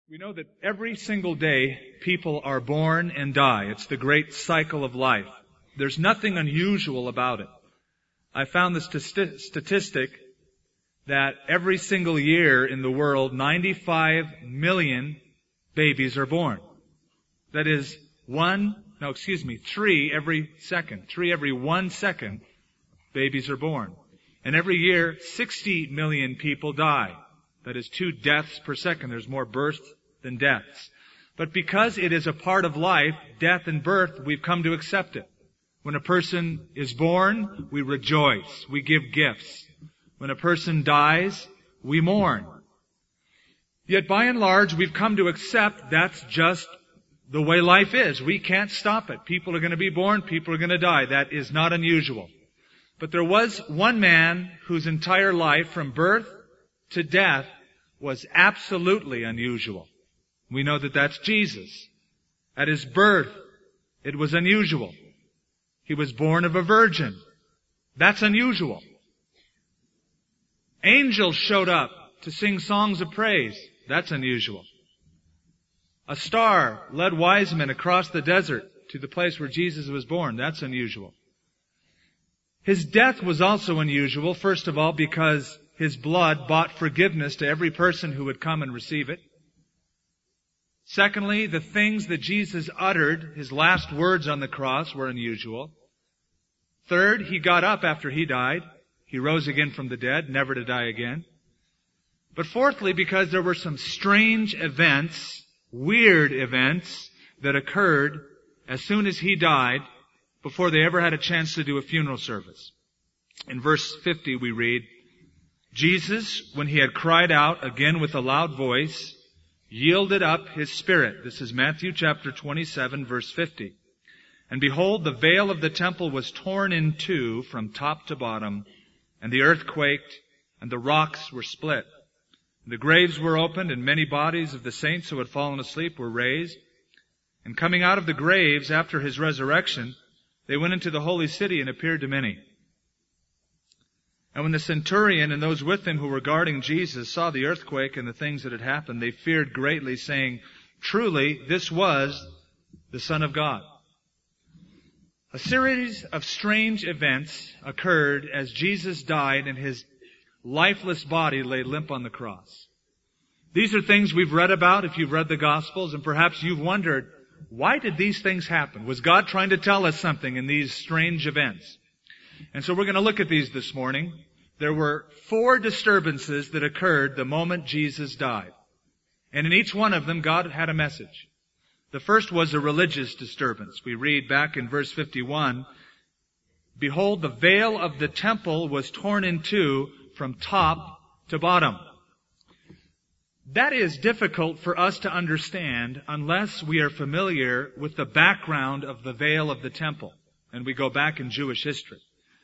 We know that every single day people are born and die. It's the great cycle of life. There's nothing unusual about it. I found the statistic that every single year in the world, 95 million babies are born. That is 3 every second. 3 every 1 second babies are born. And every year, 60 million people die. That is 2 deaths per second. There's more births than deaths. But because it is a part of life, death and birth, we've come to accept it. When a person is born, we rejoice. We give gifts. When a person dies, we mourn. Yet by and large, we've come to accept that's just the way life is. We can't stop it. People are going to be born. People are going to die. That is not unusual. But there was one man whose entire life, from birth to death, was absolutely unusual. We know that that's Jesus. At his birth, it was unusual. He was born of a virgin. That's unusual. Angels showed up to sing songs of praise. That's unusual. A star led wise men across the desert to the place where Jesus was born. That's unusual. His death was also unusual, first of all, because his blood bought forgiveness to every person who would come and receive it. Secondly, the things that Jesus uttered, his last words on the cross, were unusual. Third, he got up after he died. He rose again from the dead, never to die again. But fourthly, because there were some strange events, weird events, that occurred as soon as he died, before they ever had a chance to do a funeral service. In verse 50 we read, Jesus, when he had cried out again with a loud voice, yielded up his spirit. This is Matthew chapter 27, verse 50. And behold, the veil of the temple was torn in two from top to bottom, and the earth quaked, and the rocks were split. The graves were opened, and many bodies of the saints who had fallen asleep were raised. And coming out of the graves after his resurrection, they went into the holy city and appeared to many. And when the centurion and those with him who were guarding Jesus saw the earthquake and the things that had happened, they feared greatly, saying, truly, this was the Son of God. A series of strange events occurred as Jesus died and his lifeless body lay limp on the cross. These are things we've read about if you've read the Gospels, and perhaps you've wondered, why did these things happen? Was God trying to tell us something in these strange events? And so we're going to look at these this morning. There were 4 disturbances that occurred the moment Jesus died. And in each one of them, God had a message. The first was a religious disturbance. We read back in verse 51, behold, the veil of the temple was torn in two from top to bottom. That is difficult for us to understand unless we are familiar with the background of the veil of the temple. And we go back in Jewish history.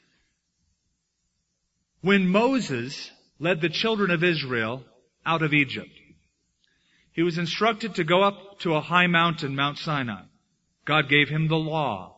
When Moses led the children of Israel out of Egypt, he was instructed to go up to a high mountain, Mount Sinai. God gave him the law.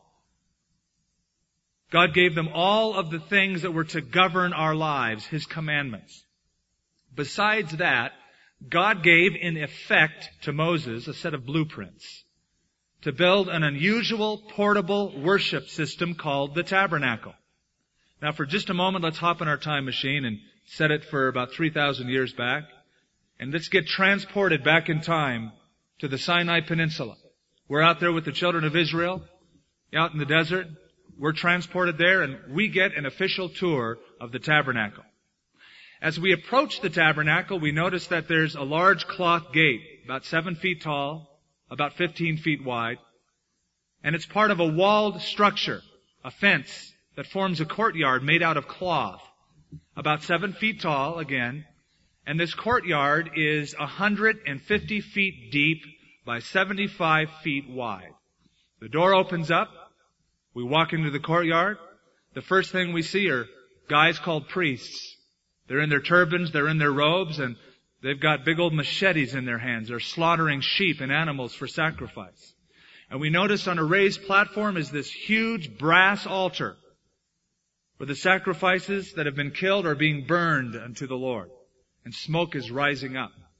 God gave them all of the things that were to govern our lives, his commandments. Besides that, God gave in effect to Moses a set of blueprints to build an unusual portable worship system called the tabernacle. Now for just a moment, let's hop in our time machine and set it for about 3,000 years back. And let's get transported back in time to the Sinai Peninsula. We're out there with the children of Israel, out in the desert. We're transported there and we get an official tour of the tabernacle. As we approach the tabernacle, we notice that there's a large cloth gate, about 7 feet tall, about 15 feet wide. And it's part of a walled structure, a fence that forms a courtyard made out of cloth, about 7 feet tall again. And this courtyard is 150 feet deep by 75 feet wide. The door opens up. We walk into the courtyard. The first thing we see are guys called priests. They're in their turbans, they're in their robes, and they've got big old machetes in their hands. They're slaughtering sheep and animals for sacrifice. And we notice on a raised platform is this huge brass altar where the sacrifices that have been killed are being burned unto the Lord. And smoke is rising up.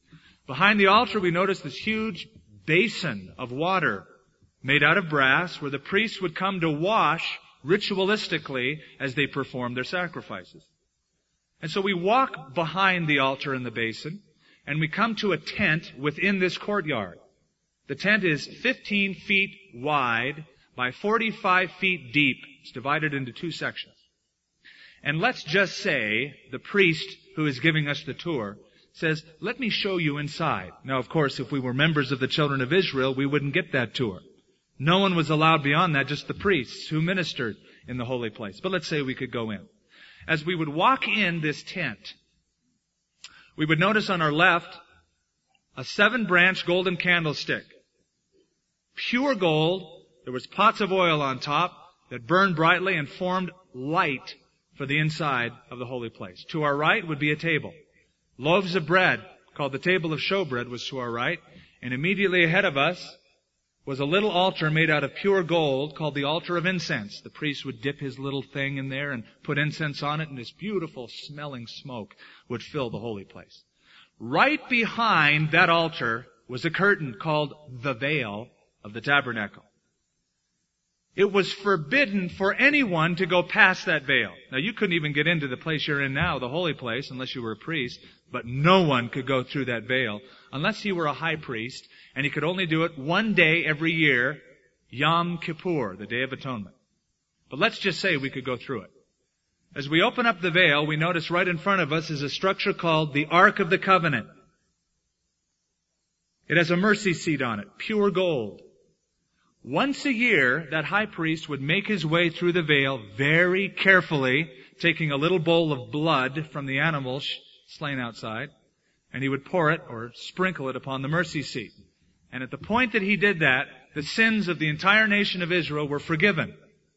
Behind the altar, we notice this huge basin of water made out of brass where the priests would come to wash ritualistically as they performed their sacrifices. And so we walk behind the altar and the basin, and we come to a tent within this courtyard. The tent is 15 feet wide by 45 feet deep. It's divided into two sections. And let's just say the priest who is giving us the tour says, "Let me show you inside." Now, of course, if we were members of the children of Israel, we wouldn't get that tour. No one was allowed beyond that, just the priests who ministered in the holy place. But let's say we could go in. As we would walk in this tent, we would notice on our left a 7-branch golden candlestick. Pure gold. There was pots of oil on top that burned brightly and formed light for the inside of the holy place. To our right would be a table. Loaves of bread, called the table of showbread, was to our right. And immediately ahead of us was a little altar made out of pure gold called the altar of incense. The priest would dip his little thing in there and put incense on it, and this beautiful smelling smoke would fill the holy place. Right behind that altar was a curtain called the veil of the tabernacle. It was forbidden for anyone to go past that veil. Now, you couldn't even get into the place you're in now, the holy place, unless you were a priest, but no one could go through that veil unless you were a high priest, and he could only do it one day every year, Yom Kippur, the Day of Atonement. But let's just say we could go through it. As we open up the veil, we notice right in front of us is a structure called the Ark of the Covenant. It has a mercy seat on it, pure gold. Once a year, that high priest would make his way through the veil very carefully, taking a little bowl of blood from the animal slain outside, and he would pour it or sprinkle it upon the mercy seat. And at the point that he did that, the sins of the entire nation of Israel were forgiven.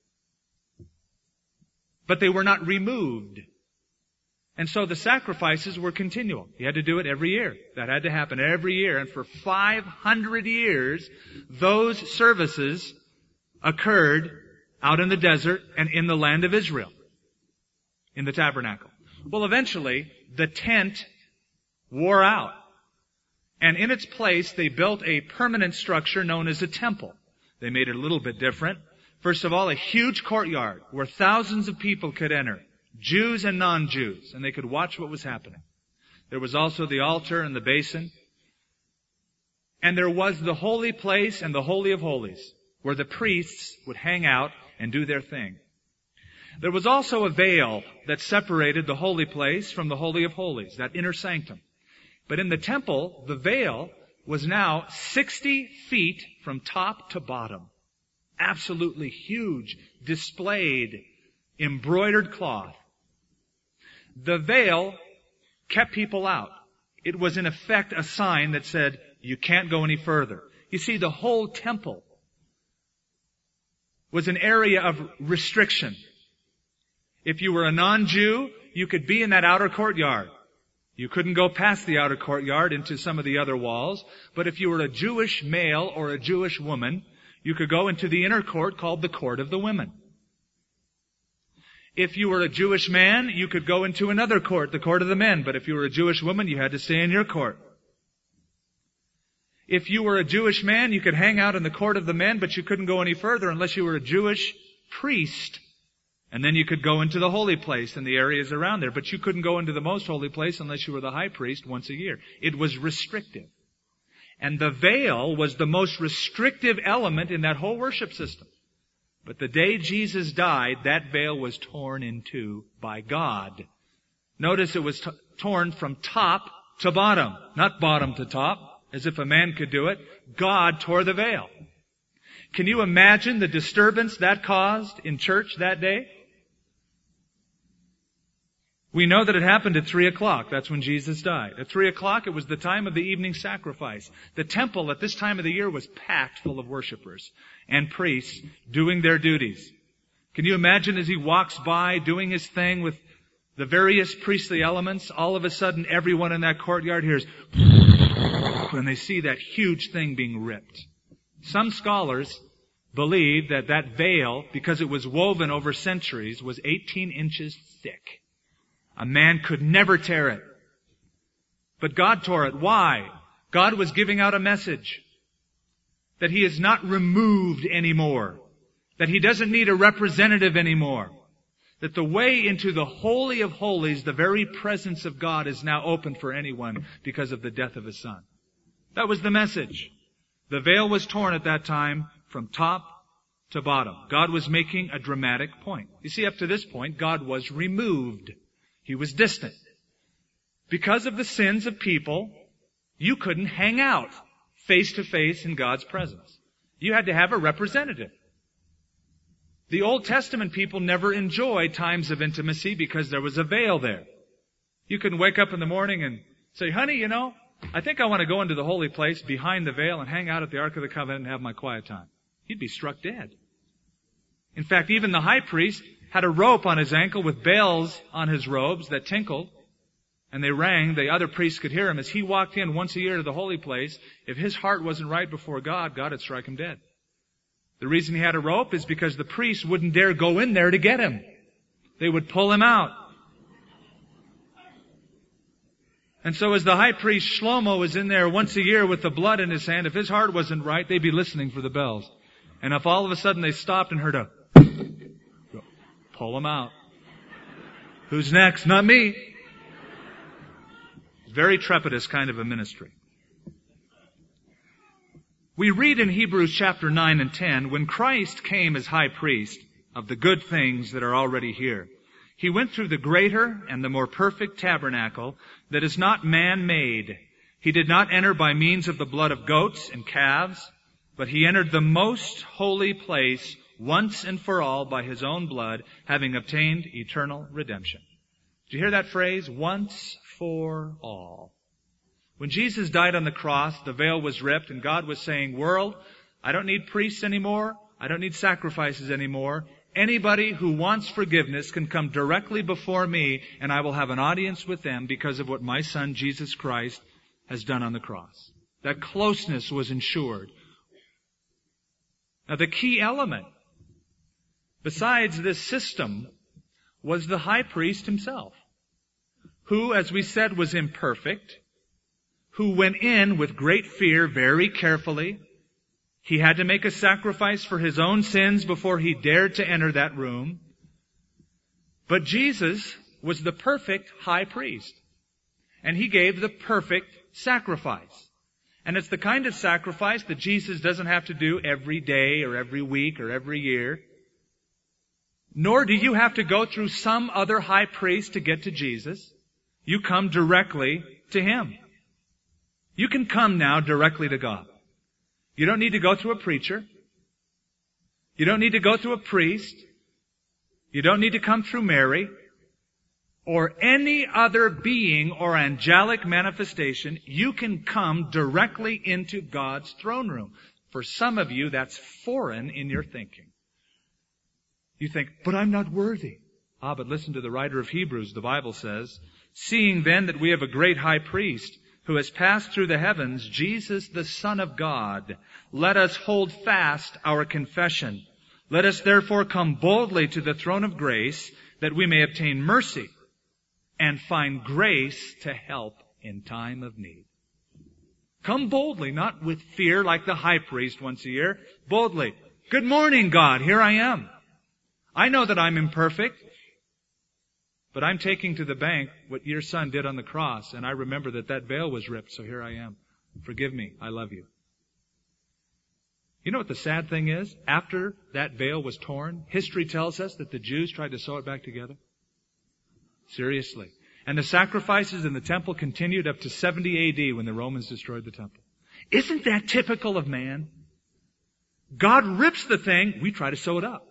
But they were not removed. And so the sacrifices were continual. He had to do it every year. That had to happen every year. And for 500 years, those services occurred out in the desert and in the land of Israel, in the tabernacle. Well, eventually, the tent wore out. And in its place, they built a permanent structure known as a temple. They made it a little bit different. First of all, a huge courtyard where thousands of people could enter. Jews and non-Jews, and they could watch what was happening. There was also the altar and the basin. And there was the holy place and the Holy of Holies, where the priests would hang out and do their thing. There was also a veil that separated the holy place from the Holy of Holies, that inner sanctum. But in the temple, the veil was now 60 feet from top to bottom. Absolutely huge, displayed, embroidered cloth. The veil kept people out. It was in effect a sign that said, you can't go any further. You see, the whole temple was an area of restriction. If you were a non-Jew, you could be in that outer courtyard. You couldn't go past the outer courtyard into some of the other walls. But if you were a Jewish male or a Jewish woman, you could go into the inner court called the Court of the Women. If you were a Jewish man, you could go into another court, the Court of the Men. But if you were a Jewish woman, you had to stay in your court. If you were a Jewish man, you could hang out in the Court of the Men, but you couldn't go any further unless you were a Jewish priest. And then you could go into the holy place and the areas around there. But you couldn't go into the most holy place unless you were the high priest once a year. It was restrictive. And the veil was the most restrictive element in that whole worship system. But the day Jesus died, that veil was torn in two by God. Notice it was torn from top to bottom, not bottom to top, as if a man could do it. God tore the veil. Can you imagine the disturbance that caused in church that day? We know that it happened at 3 o'clock. That's when Jesus died. At 3 o'clock, it was the time of the evening sacrifice. The temple at this time of the year was packed full of worshipers and priests doing their duties. Can you imagine as he walks by doing his thing with the various priestly elements, all of a sudden everyone in that courtyard hears when they see that huge thing being ripped. Some scholars believe that that veil, because it was woven over centuries, was 18 inches thick. A man could never tear it. But God tore it. Why? God was giving out a message that He is not removed anymore, that He doesn't need a representative anymore, that the way into the Holy of Holies, the very presence of God, is now open for anyone because of the death of His Son. That was the message. The veil was torn at that time from top to bottom. God was making a dramatic point. You see, up to this point, God was removed. He was distant. Because of the sins of people, you couldn't hang out face to face in God's presence. You had to have a representative. The Old Testament people never enjoyed times of intimacy because there was a veil there. You couldn't wake up in the morning and say, honey, I think I want to go into the holy place behind the veil and hang out at the Ark of the Covenant and have my quiet time. He'd be struck dead. In fact, even the high priest had a rope on his ankle with bells on his robes that tinkled, and they rang. The other priests could hear him. As he walked in once a year to the holy place, if his heart wasn't right before God, God would strike him dead. The reason he had a rope is because the priests wouldn't dare go in there to get him. They would pull him out. And so as the high priest Shlomo was in there once a year with the blood in his hand, if his heart wasn't right, they'd be listening for the bells. And if all of a sudden they stopped and heard a pull him out. Who's next? Not me. Very trepidous kind of a ministry. We read in Hebrews chapter 9 and 10, when Christ came as high priest of the good things that are already here, He went through the greater and the more perfect tabernacle that is not man-made. He did not enter by means of the blood of goats and calves, but He entered the most holy place once and for all by His own blood, having obtained eternal redemption. Did you hear that phrase? Once for all. When Jesus died on the cross, the veil was ripped, and God was saying, world, I don't need priests anymore. I don't need sacrifices anymore. Anybody who wants forgiveness can come directly before me, and I will have an audience with them because of what my Son, Jesus Christ, has done on the cross. That closeness was ensured. Now, the key element, besides this system, was the high priest himself, who, as we said, was imperfect, who went in with great fear very carefully. He had to make a sacrifice for his own sins before he dared to enter that room. But Jesus was the perfect high priest, and He gave the perfect sacrifice. And it's the kind of sacrifice that Jesus doesn't have to do every day or every week or every year. Nor do you have to go through some other high priest to get to Jesus. You come directly to Him. You can come now directly to God. You don't need to go through a preacher. You don't need to go through a priest. You don't need to come through Mary or any other being or angelic manifestation. You can come directly into God's throne room. For some of you, that's foreign in your thinking. You think, but I'm not worthy. But listen to the writer of Hebrews. The Bible says, seeing then that we have a great high priest who has passed through the heavens, Jesus, the Son of God, let us hold fast our confession. Let us therefore come boldly to the throne of grace, that we may obtain mercy and find grace to help in time of need. Come boldly, not with fear like the high priest once a year. Boldly. Good morning, God. Here I am. I know that I'm imperfect, but I'm taking to the bank what your Son did on the cross, and I remember that veil was ripped, so here I am. Forgive me. I love you. You know what the sad thing is? After that veil was torn, history tells us that the Jews tried to sew it back together. Seriously. And the sacrifices in the temple continued up to 70 A.D. when the Romans destroyed the temple. Isn't that typical of man? God rips the thing, we try to sew it up.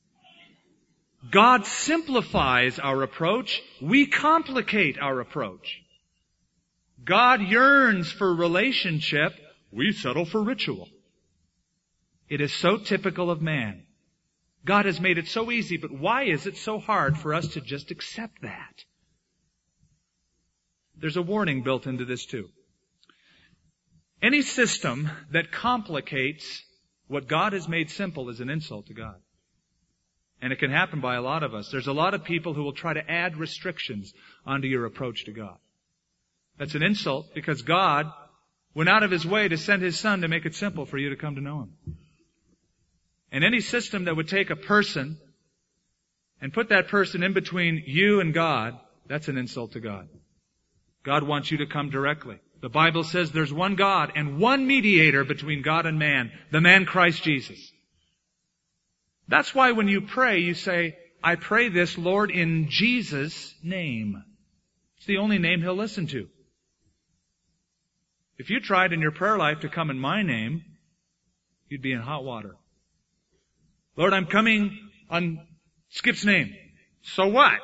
God simplifies our approach. We complicate our approach. God yearns for relationship. We settle for ritual. It is so typical of man. God has made it so easy, but why is it so hard for us to just accept that? There's a warning built into this too. Any system that complicates what God has made simple is an insult to God. And it can happen by a lot of us. There's a lot of people who will try to add restrictions onto your approach to God. That's an insult because God went out of His way to send His Son to make it simple for you to come to know Him. And any system that would take a person and put that person in between you and God, that's an insult to God. God wants you to come directly. The Bible says there's one God and one mediator between God and man, the man Christ Jesus. That's why when you pray, you say, I pray this, Lord, in Jesus' name. It's the only name He'll listen to. If you tried in your prayer life to come in my name, you'd be in hot water. Lord, I'm coming on Skip's name. So what?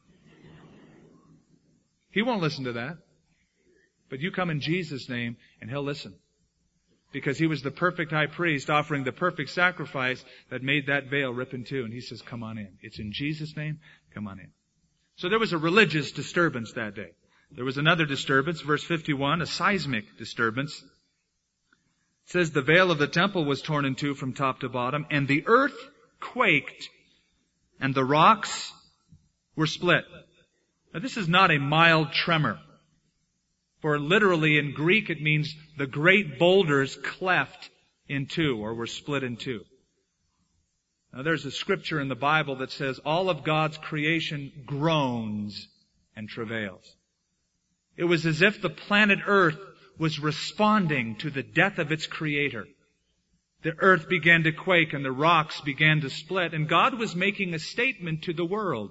He won't listen to that. But you come in Jesus' name and He'll listen. Because He was the perfect high priest offering the perfect sacrifice that made that veil rip in two. And He says, come on in. It's in Jesus' name. Come on in. So there was a religious disturbance that day. There was another disturbance, verse 51, a seismic disturbance. It says the veil of the temple was torn in two from top to bottom, and the earth quaked, and the rocks were split. Now this is not a mild tremor. For literally in Greek it means the great boulders cleft in two, or were split in two. Now there's a scripture in the Bible that says all of God's creation groans and travails. It was as if the planet Earth was responding to the death of its Creator. The earth began to quake and the rocks began to split, and God was making a statement to the world.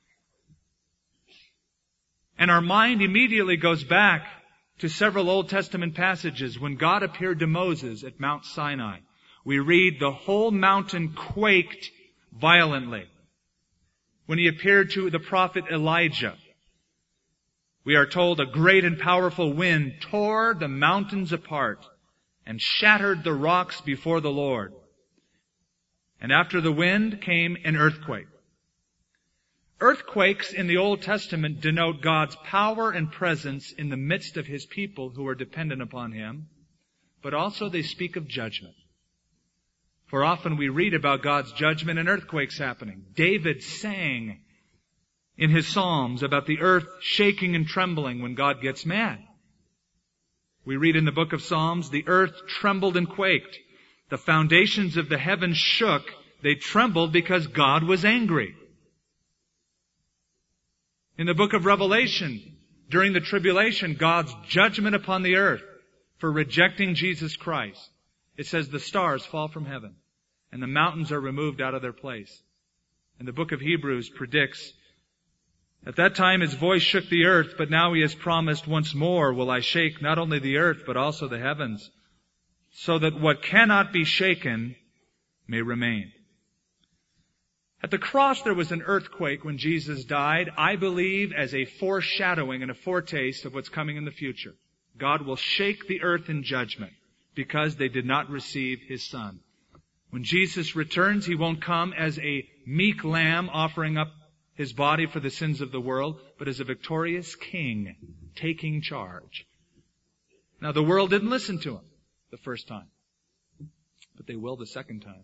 And our mind immediately goes back to several Old Testament passages when God appeared to Moses at Mount Sinai. We read the whole mountain quaked violently. When He appeared to the prophet Elijah, we are told a great and powerful wind tore the mountains apart and shattered the rocks before the Lord. And after the wind came an earthquake. Earthquakes in the Old Testament denote God's power and presence in the midst of His people who are dependent upon Him, but also they speak of judgment. For often we read about God's judgment and earthquakes happening. David sang in his Psalms about the earth shaking and trembling when God gets mad. We read in the book of Psalms, the earth trembled and quaked. The foundations of the heavens shook. They trembled because God was angry. In the book of Revelation, during the tribulation, God's judgment upon the earth for rejecting Jesus Christ. It says the stars fall from heaven and the mountains are removed out of their place. And the book of Hebrews predicts, at that time His voice shook the earth, but now He has promised, once more will I shake not only the earth, but also the heavens, so that what cannot be shaken may remain. At the cross there was an earthquake when Jesus died, I believe as a foreshadowing and a foretaste of what's coming in the future. God will shake the earth in judgment because they did not receive His Son. When Jesus returns, He won't come as a meek lamb offering up His body for the sins of the world, but as a victorious king taking charge. Now the world didn't listen to Him the first time, but they will the second time.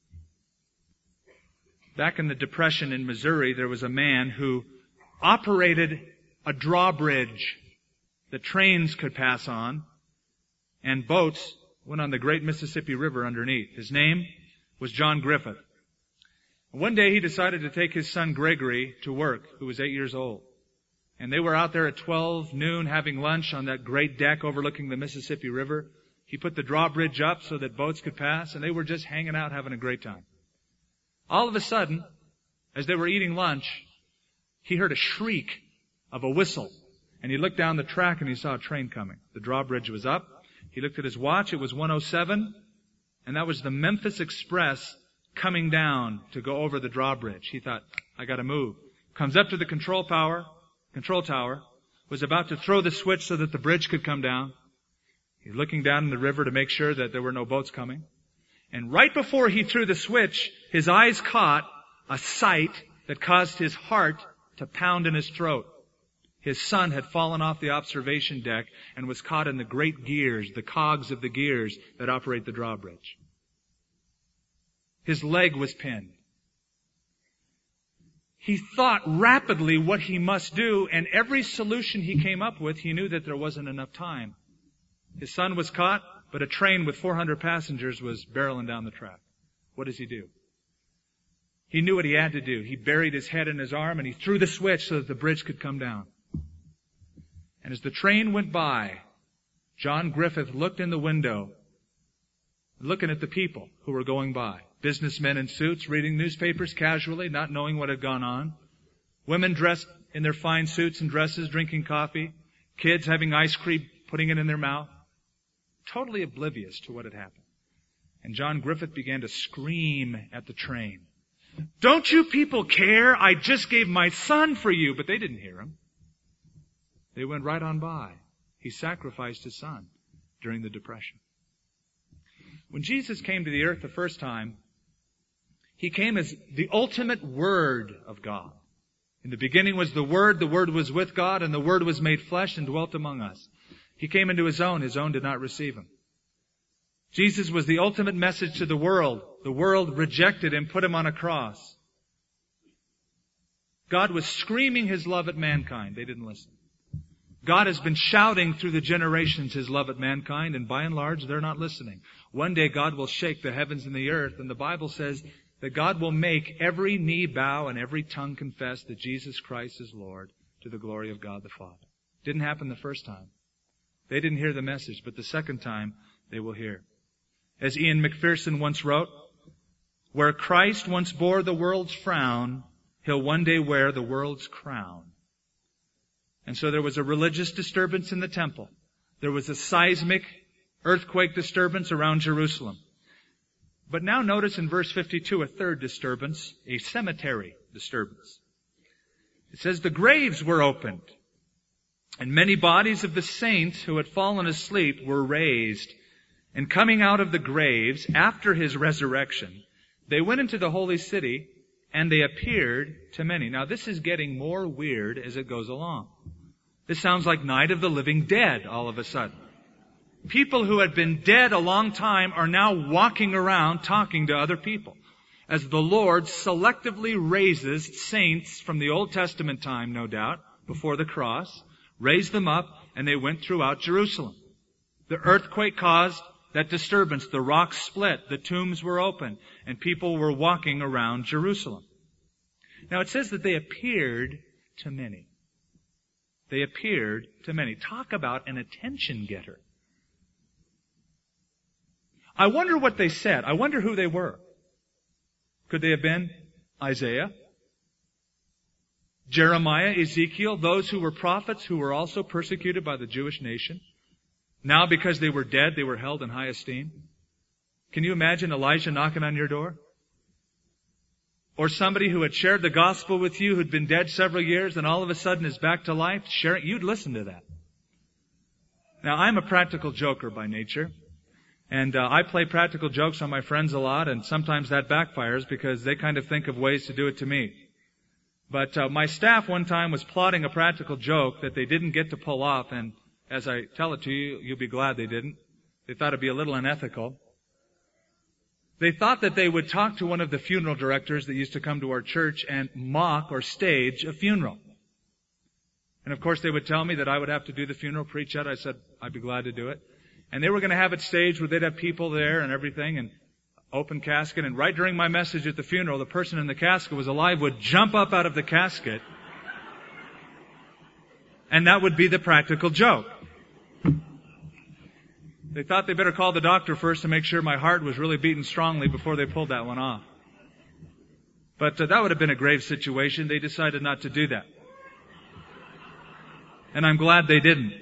Back in the Depression in Missouri, there was a man who operated a drawbridge that trains could pass on, and boats went on the great Mississippi River underneath. His name was John Griffith. One day he decided to take his son Gregory to work, who was 8 years old. And they were out there at 12 noon having lunch on that great deck overlooking the Mississippi River. He put the drawbridge up so that boats could pass, and they were just hanging out having a great time. All of a sudden, as they were eating lunch, he heard a shriek of a whistle. And he looked down the track and he saw a train coming. The drawbridge was up. He looked at his watch. It was 1:07. And that was the Memphis Express coming down to go over the drawbridge. He thought, I gotta move. Comes up to the control tower, was about to throw the switch so that the bridge could come down. He's looking down in the river to make sure that there were no boats coming. And right before he threw the switch, his eyes caught a sight that caused his heart to pound in his throat. His son had fallen off the observation deck and was caught in the great gears, the cogs of the gears that operate the drawbridge. His leg was pinned. He thought rapidly what he must do, and every solution he came up with, he knew that there wasn't enough time His son was caught, but a train with 400 passengers was barreling down the track. What does he do? He knew what he had to do. He buried his head in his arm and he threw the switch so that the bridge could come down. And as the train went by, John Griffith looked in the window, looking at the people who were going by. Businessmen in suits, reading newspapers casually, not knowing what had gone on. Women dressed in their fine suits and dresses, drinking coffee. Kids having ice cream, putting it in their mouth. Totally oblivious to what had happened. And John Griffith began to scream at the train. Don't you people care? I just gave my son for you. But they didn't hear him. They went right on by. He sacrificed his son during the Depression. When Jesus came to the earth the first time, He came as the ultimate Word of God. In the beginning was the Word was with God, and the Word was made flesh and dwelt among us. He came into His own did not receive Him. Jesus was the ultimate message to the world. The world rejected Him, put Him on a cross. God was screaming His love at mankind. They didn't listen. God has been shouting through the generations His love at mankind, and by and large, they're not listening. One day God will shake the heavens and the earth, and the Bible says that God will make every knee bow and every tongue confess that Jesus Christ is Lord, to the glory of God the Father. Didn't happen the first time. They didn't hear the message, but the second time they will hear. As Ian McPherson once wrote, where Christ once bore the world's frown, He'll one day wear the world's crown. And so there was a religious disturbance in the temple. There was a seismic earthquake disturbance around Jerusalem. But now notice in verse 52 a third disturbance, a cemetery disturbance. It says the graves were opened, and many bodies of the saints who had fallen asleep were raised. And coming out of the graves after His resurrection, they went into the holy city, and they appeared to many. Now this is getting more weird as it goes along. This sounds like Night of the Living Dead all of a sudden. People who had been dead a long time are now walking around talking to other people, as the Lord selectively raises saints from the Old Testament time, no doubt, before the cross, raised them up, and they went throughout Jerusalem. The earthquake caused that disturbance. The rocks split, the tombs were open, and people were walking around Jerusalem. Now it says that they appeared to many. They appeared to many. Talk about an attention getter. I wonder what they said. I wonder who they were. Could they have been Isaiah, Jeremiah, Ezekiel, those who were prophets who were also persecuted by the Jewish nation? Now because they were dead, they were held in high esteem. Can you imagine Elijah knocking on your door? Or somebody who had shared the gospel with you, who'd been dead several years, and all of a sudden is back to life, sharing, you'd listen to that. Now, I'm a practical joker by nature. And I play practical jokes on my friends a lot, and sometimes that backfires because they kind of think of ways to do it to me. But my staff one time was plotting a practical joke that they didn't get to pull off, and as I tell it to you, you'll be glad they didn't. They thought it'd be a little unethical. They thought that they would talk to one of the funeral directors that used to come to our church and mock or stage a funeral. And of course they would tell me that I would have to do the funeral, preach it. I said I'd be glad to do it. And they were going to have it staged where they'd have people there and everything, and open casket. And right during my message at the funeral, the person in the casket was alive, would jump up out of the casket. And that would be the practical joke. They thought they better call the doctor first to make sure my heart was really beating strongly before they pulled that one off. But that would have been a grave situation. They decided not to do that. And I'm glad they didn't.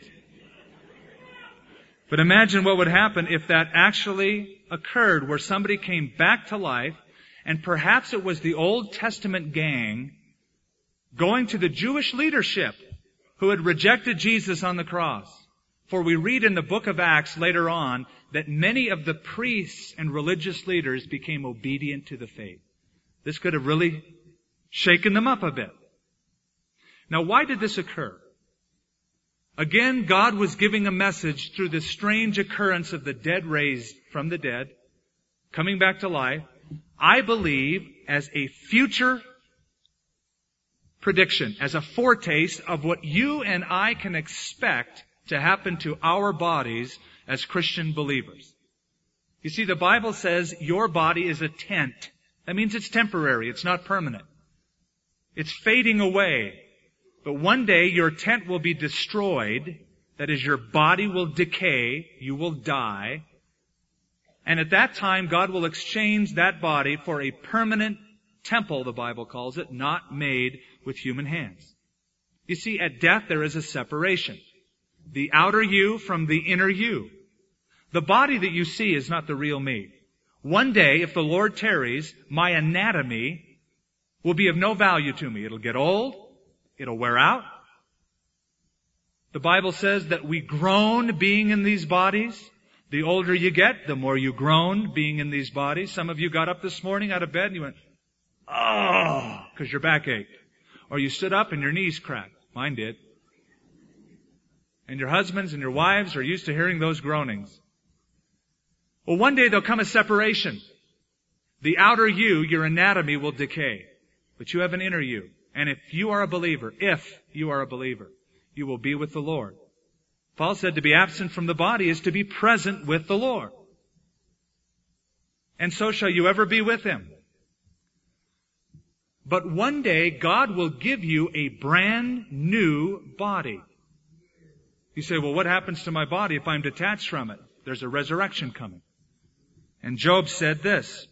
But imagine what would happen if that actually occurred, where somebody came back to life, and perhaps it was the Old Testament gang going to the Jewish leadership who had rejected Jesus on the cross. For we read in the book of Acts later on that many of the priests and religious leaders became obedient to the faith. This could have really shaken them up a bit. Now, why did this occur? Again, God was giving a message through this strange occurrence of the dead raised from the dead, coming back to life, I believe as a future prediction, as a foretaste of what you and I can expect to happen to our bodies as Christian believers. You see, the Bible says your body is a tent. That means it's temporary. It's not permanent. It's fading away. But one day your tent will be destroyed. That is, your body will decay. You will die. And at that time, God will exchange that body for a permanent temple, the Bible calls it, not made with human hands. You see, at death there is a separation. The outer you from the inner you. The body that you see is not the real me. One day, if the Lord tarries, my anatomy will be of no value to me. It'll get old. It'll wear out. The Bible says that we groan being in these bodies. The older you get, the more you groan being in these bodies. Some of you got up this morning out of bed and you went, oh, because your back ached. Or you stood up and your knees cracked. Mine did. And your husbands and your wives are used to hearing those groanings. Well, one day there'll come a separation. The outer you, your anatomy, will decay. But you have an inner you. And if you are a believer, you will be with the Lord. Paul said to be absent from the body is to be present with the Lord. And so shall you ever be with Him. But one day God will give you a brand new body. You say, well, what happens to my body if I'm detached from it? There's a resurrection coming. And Job said this,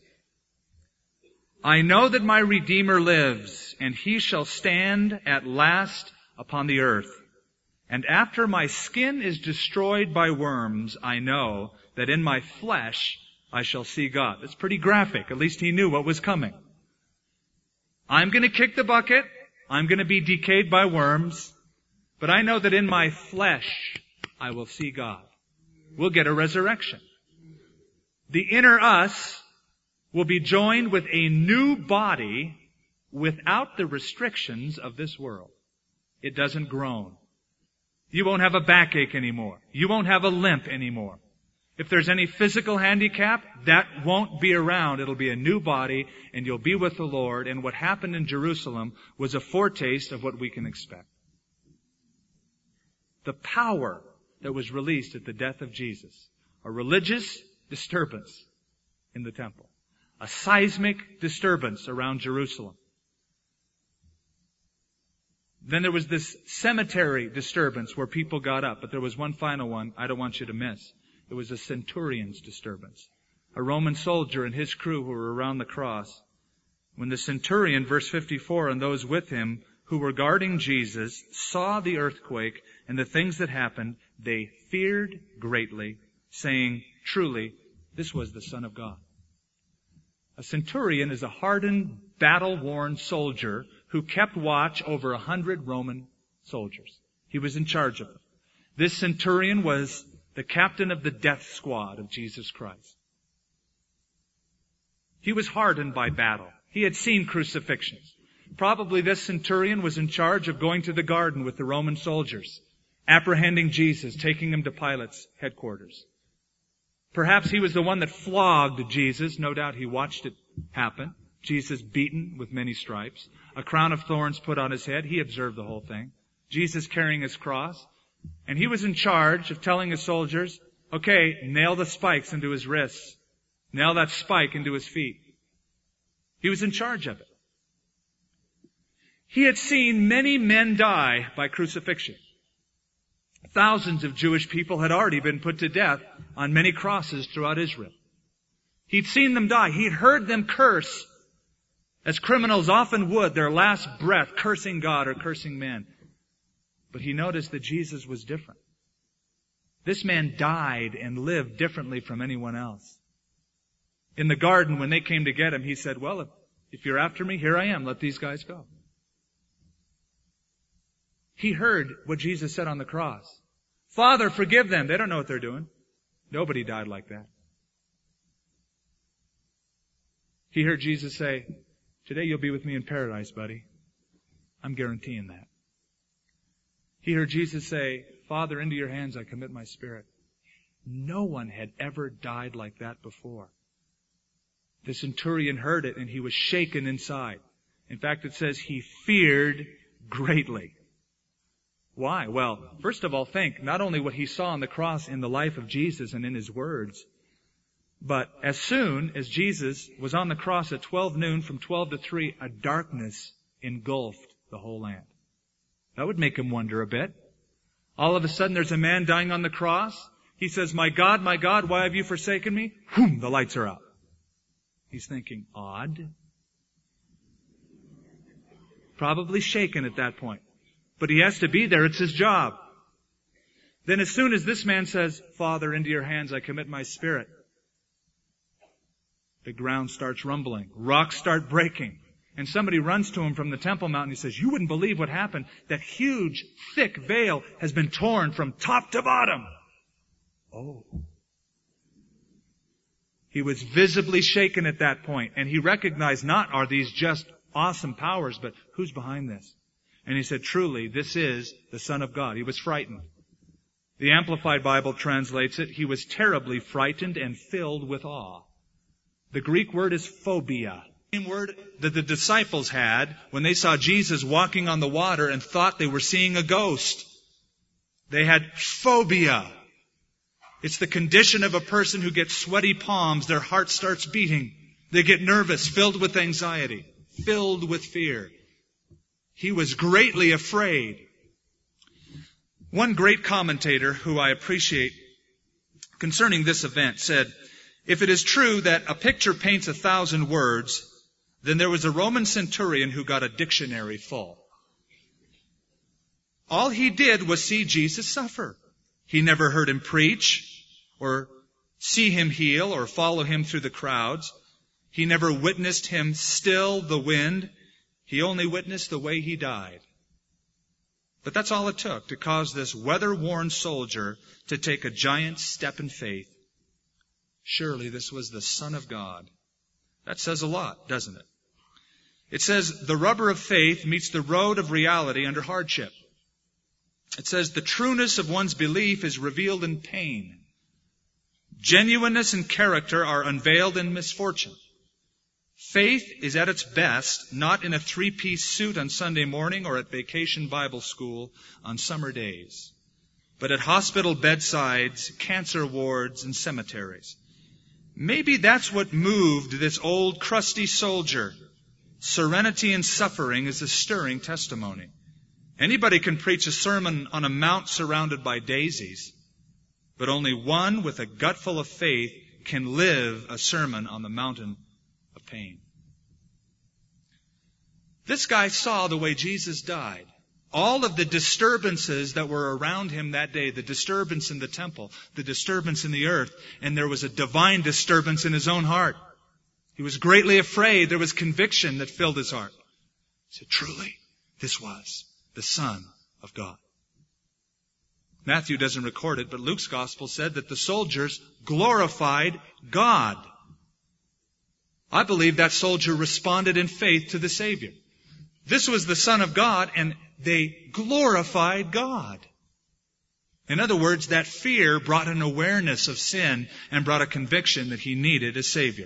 I know that my Redeemer lives, and He shall stand at last upon the earth. And after my skin is destroyed by worms, I know that in my flesh I shall see God. That's pretty graphic. At least he knew what was coming. I'm going to kick the bucket. I'm going to be decayed by worms. But I know that in my flesh I will see God. We'll get a resurrection. The inner us will be joined with a new body without the restrictions of this world. It doesn't groan. You won't have a backache anymore. You won't have a limp anymore. If there's any physical handicap, that won't be around. It'll be a new body, and you'll be with the Lord. And what happened in Jerusalem was a foretaste of what we can expect. The power that was released at the death of Jesus. A religious disturbance in the temple. A seismic disturbance around Jerusalem. Then there was this cemetery disturbance where people got up. But there was one final one I don't want you to miss. It was a centurion's disturbance. A Roman soldier and his crew who were around the cross. When the centurion, verse 54, and those with him who were guarding Jesus saw the earthquake and the things that happened, they feared greatly, saying, truly, this was the Son of God. A centurion is a hardened, battle-worn soldier who kept watch over 100 Roman soldiers. He was in charge of them. This centurion was the captain of the death squad of Jesus Christ. He was hardened by battle. He had seen crucifixions. Probably this centurion was in charge of going to the garden with the Roman soldiers, apprehending Jesus, taking him to Pilate's headquarters. Perhaps he was the one that flogged Jesus. No doubt he watched it happen. Jesus beaten with many stripes. A crown of thorns put on his head. He observed the whole thing. Jesus carrying his cross. And he was in charge of telling his soldiers, okay, nail the spikes into his wrists. Nail that spike into his feet. He was in charge of it. He had seen many men die by crucifixion. Thousands of Jewish people had already been put to death on many crosses throughout Israel. He'd seen them die. He'd heard them curse, as criminals often would, their last breath, cursing God or cursing men. But he noticed that Jesus was different. This man died and lived differently from anyone else. In the garden, when they came to get him, he said, well, if you're after me, here I am. Let these guys go. He heard what Jesus said on the cross. Father, forgive them. They don't know what they're doing. Nobody died like that. He heard Jesus say, today you'll be with me in paradise, buddy. I'm guaranteeing that. He heard Jesus say, Father, into your hands I commit my spirit. No one had ever died like that before. The centurion heard it and he was shaken inside. In fact, it says he feared greatly. Why? Well, first of all, think not only what he saw on the cross in the life of Jesus and in his words, but as soon as Jesus was on the cross at 12 noon, from 12 to 3, a darkness engulfed the whole land. That would make him wonder a bit. All of a sudden there's a man dying on the cross. He says, my God, why have you forsaken me? Whoom, the lights are out. He's thinking, odd. Probably shaken at that point. But he has to be there. It's his job. Then as soon as this man says, Father, into your hands I commit my spirit, the ground starts rumbling. Rocks start breaking. And somebody runs to him from the Temple Mount and he says, you wouldn't believe what happened. That huge, thick veil has been torn from top to bottom. Oh. He was visibly shaken at that point, and he recognized not are these just awesome powers, but who's behind this? And he said, truly, this is the Son of God. He was frightened. The Amplified Bible translates it, he was terribly frightened and filled with awe. The Greek word is phobia. The same word that the disciples had when they saw Jesus walking on the water and thought they were seeing a ghost. They had phobia. It's the condition of a person who gets sweaty palms, their heart starts beating. They get nervous, filled with anxiety, filled with fear. He was greatly afraid. One great commentator who I appreciate concerning this event said, if it is true that a picture paints 1,000 words, then there was a Roman centurion who got a dictionary full. All he did was see Jesus suffer. He never heard him preach or see him heal or follow him through the crowds. He never witnessed him still the wind. He only witnessed the way he died. But that's all it took to cause this weather-worn soldier to take a giant step in faith. Surely this was the Son of God. That says a lot, doesn't it? It says the rubber of faith meets the road of reality under hardship. It says the trueness of one's belief is revealed in pain. Genuineness and character are unveiled in misfortune. Faith is at its best not in a 3-piece suit on Sunday morning or at vacation Bible school on summer days, but at hospital bedsides, cancer wards, and cemeteries. Maybe that's what moved this old crusty soldier. Serenity in suffering is a stirring testimony. Anybody can preach a sermon on a mount surrounded by daisies, but only one with a gut full of faith can live a sermon on the mountain of pain. This guy saw the way Jesus died. All of the disturbances that were around him that day, the disturbance in the temple, the disturbance in the earth, and there was a divine disturbance in his own heart. He was greatly afraid. There was conviction that filled his heart. He said, truly, this was the Son of God. Matthew doesn't record it, but Luke's gospel said that the soldiers glorified God. I believe that soldier responded in faith to the Savior. This was the Son of God, and they glorified God. In other words, that fear brought an awareness of sin and brought a conviction that he needed a Savior.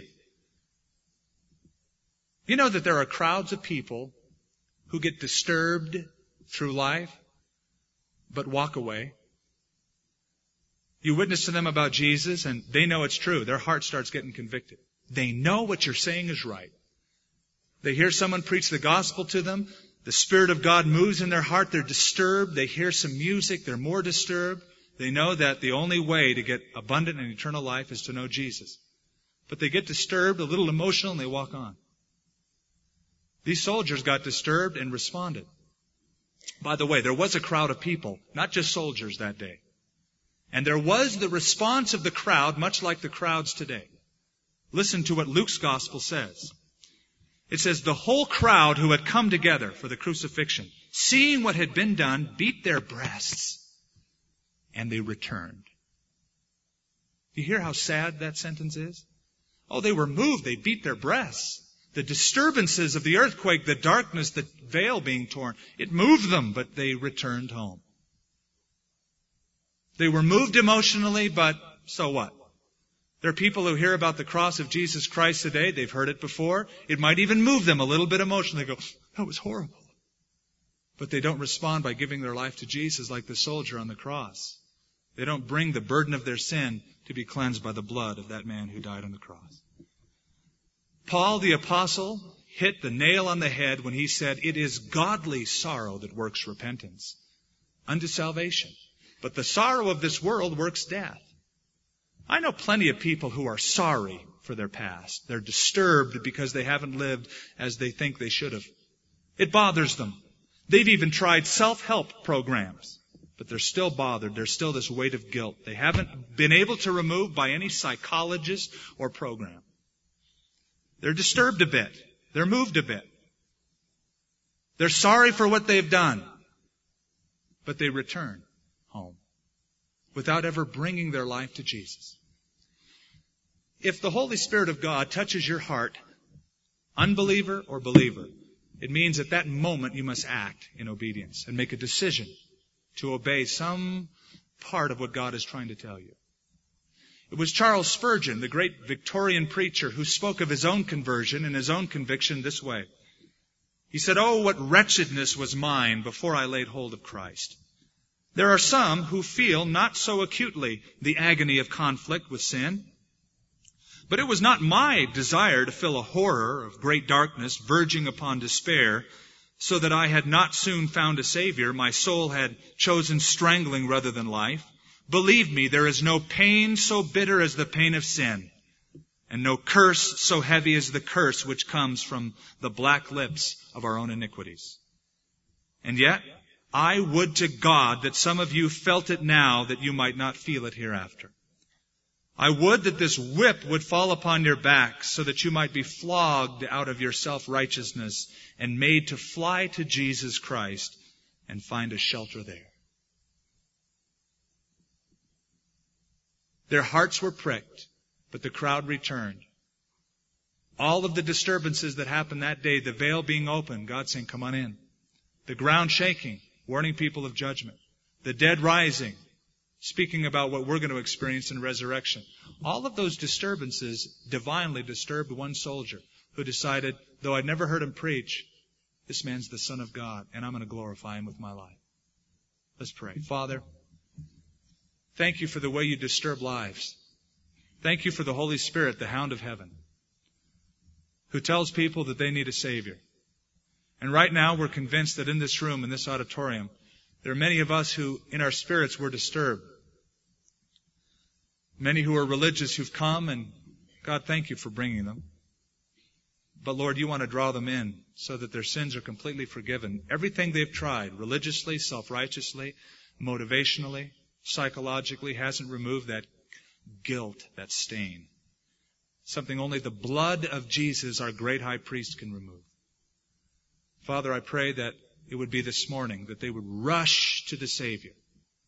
You know that there are crowds of people who get disturbed through life, but walk away. You witness to them about Jesus, and they know it's true. Their heart starts getting convicted. They know what you're saying is right. They hear someone preach the gospel to them. The Spirit of God moves in their heart. They're disturbed. They hear some music. They're more disturbed. They know that the only way to get abundant and eternal life is to know Jesus. But they get disturbed, a little emotional, and they walk on. These soldiers got disturbed and responded. By the way, there was a crowd of people, not just soldiers that day. And there was the response of the crowd, much like the crowds today. Listen to what Luke's gospel says. It says, the whole crowd who had come together for the crucifixion, seeing what had been done, beat their breasts, and they returned. You hear how sad that sentence is? Oh, they were moved. They beat their breasts. The disturbances of the earthquake, the darkness, the veil being torn, it moved them, but they returned home. They were moved emotionally, but so what? There are people who hear about the cross of Jesus Christ today. They've heard it before. It might even move them a little bit emotionally. They go, that was horrible. But they don't respond by giving their life to Jesus like the soldier on the cross. They don't bring the burden of their sin to be cleansed by the blood of that man who died on the cross. Paul the apostle hit the nail on the head when he said, "It is godly sorrow that works repentance unto salvation. But the sorrow of this world works death." I know plenty of people who are sorry for their past. They're disturbed because they haven't lived as they think they should have. It bothers them. They've even tried self-help programs, but they're still bothered. There's still this weight of guilt they haven't been able to remove by any psychologist or program. They're disturbed a bit. They're moved a bit. They're sorry for what they've done, but they return home without ever bringing their life to Jesus. If the Holy Spirit of God touches your heart, unbeliever or believer, it means at that moment you must act in obedience and make a decision to obey some part of what God is trying to tell you. It was Charles Spurgeon, the great Victorian preacher, who spoke of his own conversion and his own conviction this way. He said, "Oh, what wretchedness was mine before I laid hold of Christ." There are some who feel not so acutely the agony of conflict with sin. But it was not my desire to fill a horror of great darkness verging upon despair, so that I had not soon found a Savior. My soul had chosen strangling rather than life. Believe me, there is no pain so bitter as the pain of sin, and no curse so heavy as the curse which comes from the black lips of our own iniquities. And yet, I would to God that some of you felt it now, that you might not feel it hereafter. I would that this whip would fall upon your backs, so that you might be flogged out of your self-righteousness and made to fly to Jesus Christ and find a shelter there. Their hearts were pricked, but the crowd returned. All of the disturbances that happened that day, the veil being open, God saying, "Come on in." The ground shaking, warning people of judgment. The dead rising, speaking about what we're going to experience in resurrection. All of those disturbances divinely disturbed one soldier who decided, though I'd never heard him preach, this man's the Son of God, and I'm going to glorify him with my life. Let's pray. Father, thank you for the way you disturb lives. Thank you for the Holy Spirit, the hound of heaven, who tells people that they need a Savior. And right now we're convinced that in this room, in this auditorium, there are many of us who, in our spirits, were disturbed. Many who are religious who've come, and God, thank you for bringing them. But Lord, you want to draw them in so that their sins are completely forgiven. Everything they've tried, religiously, self-righteously, motivationally, psychologically, hasn't removed that guilt, that stain. Something only the blood of Jesus, our great high priest, can remove. Father, I pray that it would be this morning that they would rush to the Savior,